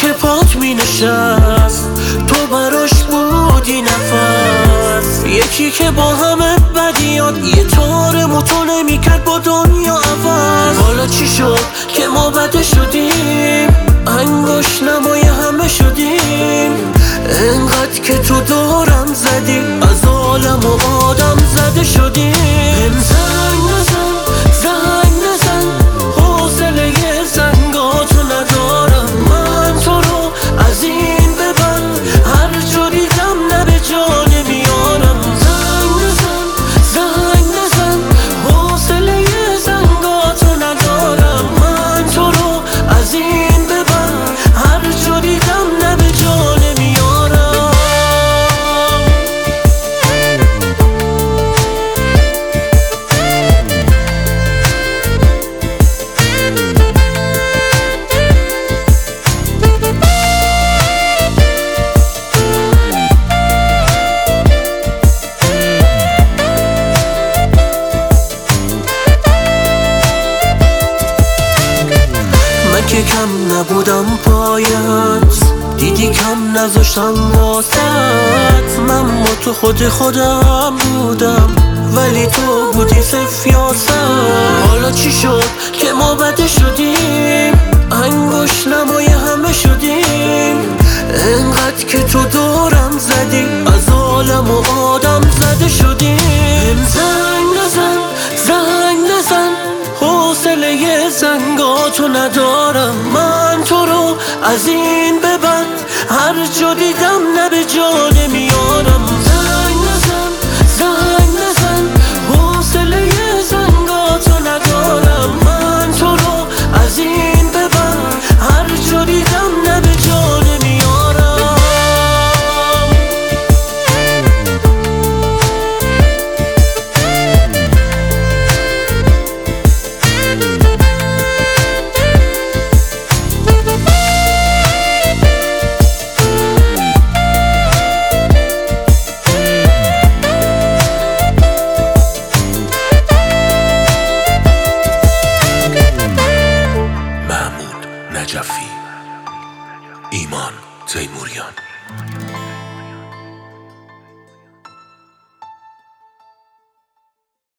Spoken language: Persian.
که پات می نشست تو براش بودی نفس، یکی که با همه بدیات یه طورمو تو نمیکرد با دنیا عوض. حالا چی شد که ما بده شدیم، انگوش نمای همه شدیم، انقدر که تو دورم زدی از عالم و آدم زده شدیم. زنگ نزن زنگ نزن، حوصله زنگاتو ندارم، من تو رو از این به بعد هر جا دیدم نه به جا نمیارم. زنگ نزن زنگ نزن، حوصله زنگاتو ندارم، من تو رو از این به بعد هر جا دیدم نه به جا نمیارم. من که کم نبودم پایت، دیدی کم نذاشتم واسط، من با تو خودم بودم ولی تو بودی سفیاست. حالا چی شد که ما بده شدیم، انگوش نمای همه شدیم، انقدر که تو دورم زدی از عالم و آدم زده شدیم. زنگ نزن زنگ نزن، حوصله زنگاتو ندارم، من تو رو از این به بعد هر جا دیدم نه به جا نمیارم. زنگ نزن زنگ نزن، حوصله زنگاتو ندارم، من تو رو از این به بعد هر جا دیدم نه به جا نمیارم. نجفی، ایمان تیموریان.